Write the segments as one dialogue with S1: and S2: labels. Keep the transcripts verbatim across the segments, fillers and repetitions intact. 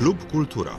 S1: Club Cultura.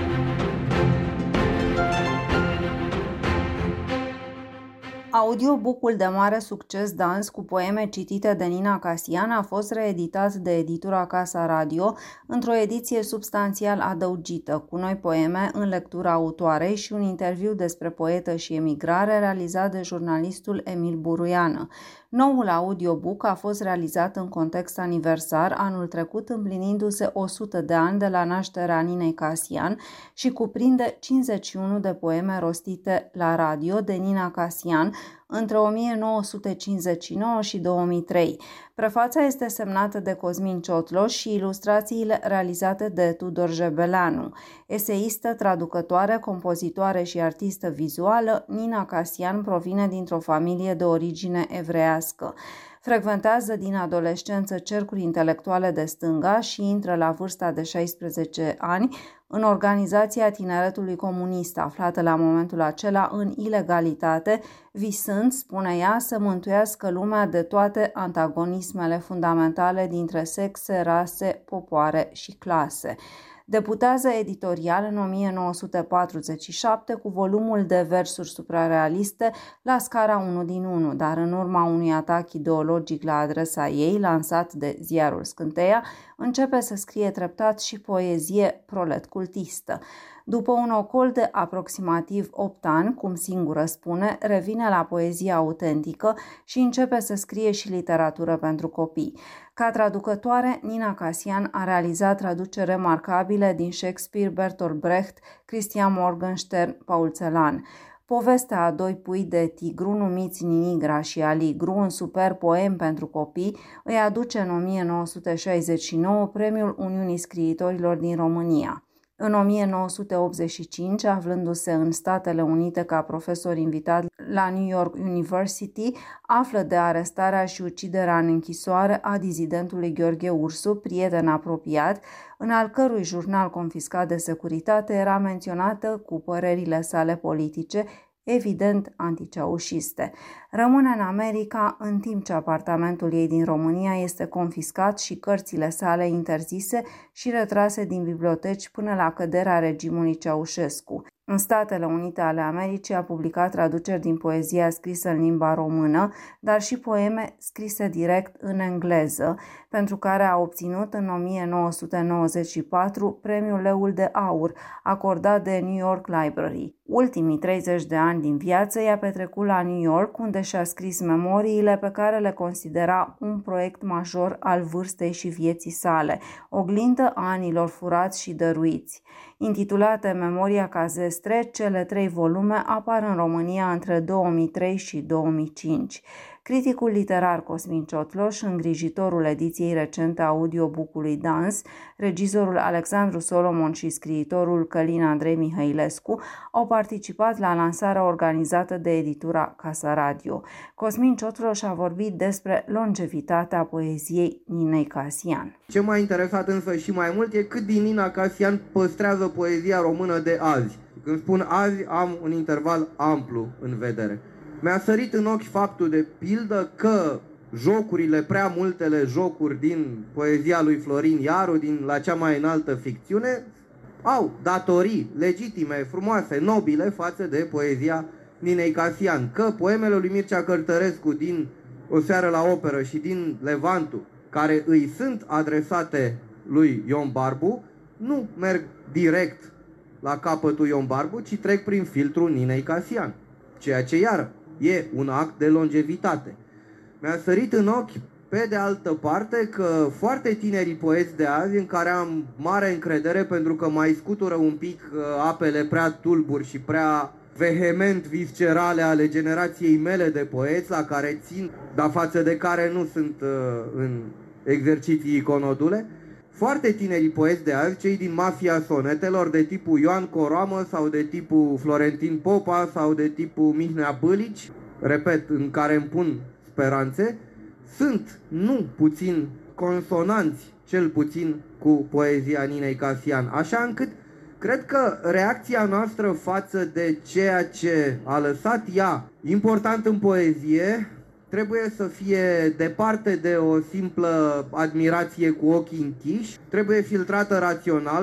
S2: Audiobook-ul de mare succes Dans cu poeme citite de Nina Casian a fost reeditat de editura Casa Radio într-o ediție substanțial adăugită, cu noi poeme în lectura autoarei și un interviu despre poetă și emigrare realizat de jurnalistul Emil Buruiană. Noul audiobook a fost realizat în context aniversar, anul trecut împlinindu-se o sută de ani de la nașterea Ninei Casian și cuprinde cincizeci și unu de poeme rostite la radio de Nina Casian între o mie nouă sute cincizeci și nouă și două mii trei. Prefața este semnată de Cosmin Ciotloș și ilustrațiile realizate de Tudor Jebeleanu. Eseistă, traducătoare, compozitoare și artistă vizuală, Nina Casian provine dintr-o familie de origine evreiască. Frecventează din adolescență cercuri intelectuale de stânga și intră la vârsta de șaisprezece ani în organizația Tineretului Comunist, aflată la momentul acela în ilegalitate, visând, spune ea, să mântuiască lumea de toate antagonismele fundamentale dintre sexe, rase, popoare și clase. Debutează editorial în o mie nouă sute patruzeci și șapte cu volumul de versuri suprarealiste La scara unu din unu, dar în urma unui atac ideologic la adresa ei, lansat de ziarul Scânteia, începe să scrie treptat și poezie prolet-cultistă. După un ocol de aproximativ opt ani, cum singură spune, revine la poezia autentică și începe să scrie și literatură pentru copii. Ca traducătoare, Nina Casian a realizat traduceri remarcabile din Shakespeare, Bertolt Brecht, Christian Morgenstern, Paul Celan. Povestea a doi pui de tigru numiți Ninigra și Aligru, un super poem pentru copii, îi aduce în o mie nouă sute șaizeci și nouă premiul Uniunii Scriitorilor din România. În o mie nouă sute optzeci și cinci, aflându-se în Statele Unite ca profesor invitat la New York University, află de arestarea și uciderea în închisoare a dizidentului Gheorghe Ursu, prieten apropiat, în al cărui jurnal confiscat de securitate era menționată cu părerile sale politice, evident anticeaușiste. Rămâne în America în timp ce apartamentul ei din România este confiscat și cărțile sale interzise și retrase din biblioteci până la căderea regimului Ceaușescu. În Statele Unite ale Americii a publicat traduceri din poezia scrisă în limba română, dar și poeme scrise direct în engleză, pentru care a obținut în o mie nouă sute nouăzeci și patru premiul Leul de Aur, acordat de New York Library. Ultimii treizeci de ani din viață i-a petrecut la New York, unde și-a scris memoriile pe care le considera un proiect major al vârstei și vieții sale, oglindă a anilor furați și dăruiți. Intitulate Memoria ca zestre, cele trei volume apar în România între două mii trei și două mii cinci. Criticul literar Cosmin Ciotloș, îngrijitorul ediției recente a audiobook-ului Dans, regizorul Alexandru Solomon și scriitorul Călin Andrei Mihailescu au participat la lansarea organizată de editura Casa Radio. Cosmin Ciotloș a vorbit despre longevitatea poeziei Ninei Casian.
S3: Ce m-a interesat însă și mai mult e cât din Nina Casian păstrează poezia română de azi. Când spun azi, am un interval amplu în vedere. Mi-a sărit în ochi faptul de pildă că jocurile, prea multele jocuri din poezia lui Florin Iaru, din La cea mai înaltă ficțiune, au datorii legitime, frumoase, nobile față de poezia Ninei Casian. Că poemele lui Mircea Cărtărescu din O seară la operă și din Levantul, care îi sunt adresate lui Ion Barbu, nu merg direct la capătul Ion Barbu, ci trec prin filtrul Ninei Casian, ceea ce iară e un act de longevitate. Mi-a sărit în ochi, pe de altă parte, că foarte tinerii poeți de azi, în care am mare încredere pentru că mai scutură un pic apele prea tulburi și prea vehement viscerale ale generației mele de poeți, la care țin, dar față de care nu sunt uh, în exerciții iconodule, foarte tinerii poeți de azi, cei din mafia sonetelor de tipul Ioan Coroamă sau de tipul Florentin Popa sau de tipul Mihnea Bâlici, repet, în care îmi pun speranțe, sunt nu puțin consonanți, cel puțin cu poezia Ninei Casian, așa încât cred că reacția noastră față de ceea ce a lăsat ea important în poezie trebuie să fie departe de o simplă admirație cu ochii închiși, trebuie filtrată rațional.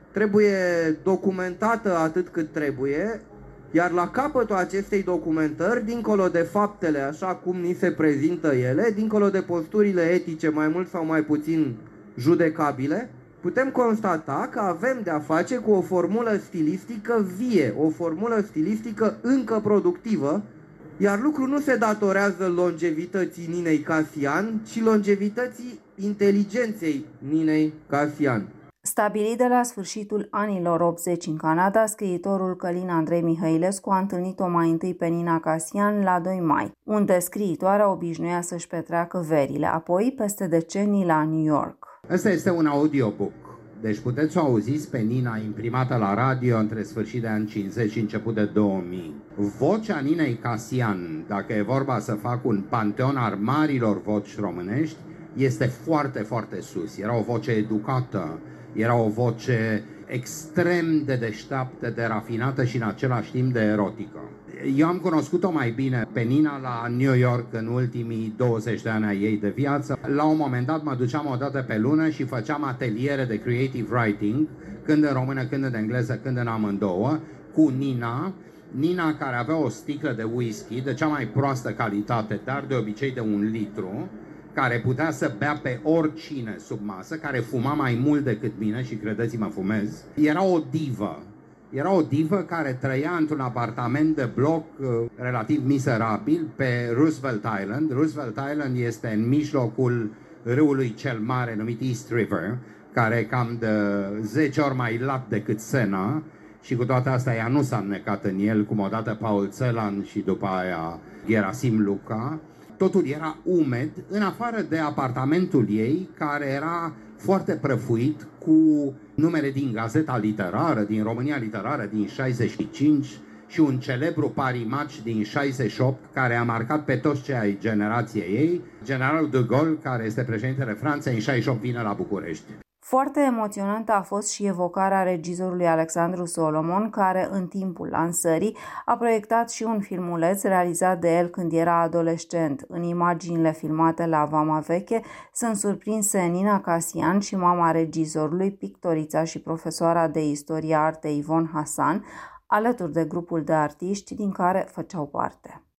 S3: trebuie documentată atât cât trebuie, iar la capătul acestei documentări, dincolo de faptele așa cum ni se prezintă ele, dincolo de posturile etice mai mult sau mai puțin judecabile, putem constata că avem de-a face cu o formulă stilistică vie, o formulă stilistică încă productivă, iar lucrul nu se datorează longevității Ninei Casian, ci longevității inteligenței Ninei Casian.
S2: Stabilit de la sfârșitul anilor optzeci în Canada, scriitorul Călin Andrei Mihailescu a întâlnit-o mai întâi pe Nina Casian la doi mai, unde scriitoarea obișnuia să-și petreacă verile, apoi peste decenii la New York.
S1: Ăsta este un audiobook, deci puteți să o auziți pe Nina imprimată la radio între sfârșit de ani cincizeci și început de două mii. Vocea Ninei Casian, dacă e vorba să fac un panteon al marilor voci românești, este foarte, foarte sus. Era o voce educată, era o voce extrem de deșteaptă, de rafinată și în același timp de erotică. Eu am cunoscut-o mai bine pe Nina la New York în ultimii douăzeci de ani ai ei de viață. La un moment dat mă duceam o dată pe lună și făceam ateliere de creative writing, când în română, când în engleză, când în amândouă, cu Nina. Nina, care avea o sticlă de whisky de cea mai proastă calitate, dar de obicei de un litru, care putea să bea pe oricine sub masă, care fuma mai mult decât mine și credeți-mă, fumez. Era o divă. Era o divă care trăia într-un apartament de bloc uh, relativ miserabil pe Roosevelt Island. Roosevelt Island este în mijlocul râului cel mare numit East River, care e cam de zece ori mai lat decât Sena, și cu toate astea ea nu s-a înnecat în el, cum odată Paul Celan și după aia Gerasim Luca. Totul era umed, în afară de apartamentul ei, care era foarte prăfuit, cu numere din Gazeta Literară, din România Literară din șaizeci și cinci și un celebru parimatch din șaizeci și opt, care a marcat pe toți cei ai generației ei. Generalul de Gaulle, care este președintele Franței, în șaizeci și opt vine la București.
S2: Foarte emoționantă a fost și evocarea regizorului Alexandru Solomon, care în timpul lansării a proiectat și un filmuleț realizat de el când era adolescent. În imaginile filmate la Vama Veche sunt surprinse Nina Casian și mama regizorului, pictorița și profesoara de istoria artei Ivon Hasan, alături de grupul de artiști din care făceau parte.